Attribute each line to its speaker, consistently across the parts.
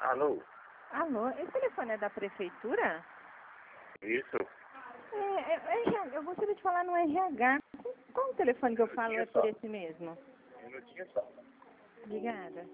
Speaker 1: Alô?
Speaker 2: Alô, esse telefone é da prefeitura?
Speaker 1: Isso?
Speaker 2: Eu gostaria de falar no RH. Qual o telefone que eu falo é por esse mesmo?
Speaker 1: Um minutinho só.
Speaker 2: Obrigada.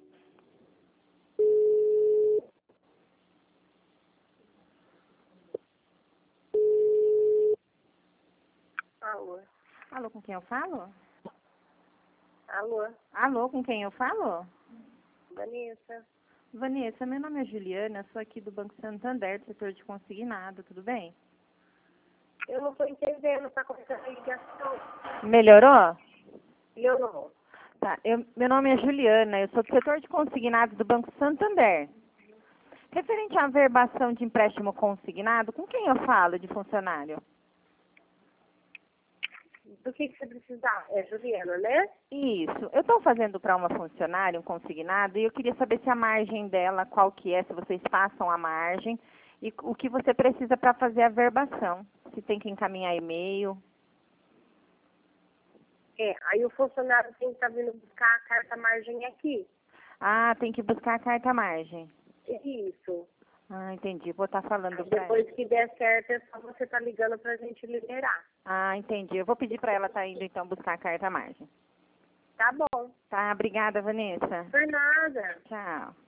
Speaker 3: Alô?
Speaker 2: Alô, com quem eu falo?
Speaker 3: Alô?
Speaker 2: Alô, com quem eu falo?
Speaker 3: Vanessa?
Speaker 2: Vanessa, meu nome é Juliana, sou aqui do Banco Santander, do setor de consignado, tudo bem?
Speaker 3: Eu não estou entendendo, está começando a ligação.
Speaker 2: Melhorou?
Speaker 3: Eu não.
Speaker 2: Tá, meu nome é Juliana, eu sou do setor de consignados do Banco Santander. Referente à averbação de empréstimo consignado, com quem eu falo de funcionário?
Speaker 3: Do que você precisa? É Juliana, né?
Speaker 2: Isso. Eu estou fazendo para uma funcionária um consignado e eu queria saber se a margem dela, qual que é, se vocês passam a margem e o que você precisa para fazer a averbação. Se tem que encaminhar e-mail.
Speaker 3: Aí o funcionário tem que estar vindo buscar a carta margem aqui.
Speaker 2: Ah, tem que buscar a carta margem.
Speaker 3: Isso.
Speaker 2: Ah, entendi. Vou estar falando
Speaker 3: Aí
Speaker 2: para ela.
Speaker 3: depois que der certo, é só você estar ligando para a gente liberar.
Speaker 2: Ah, entendi. Eu vou pedir para ela estar indo então buscar a carta margem.
Speaker 3: Tá bom.
Speaker 2: Tá, obrigada, Vanessa.
Speaker 3: Por nada.
Speaker 2: Tchau.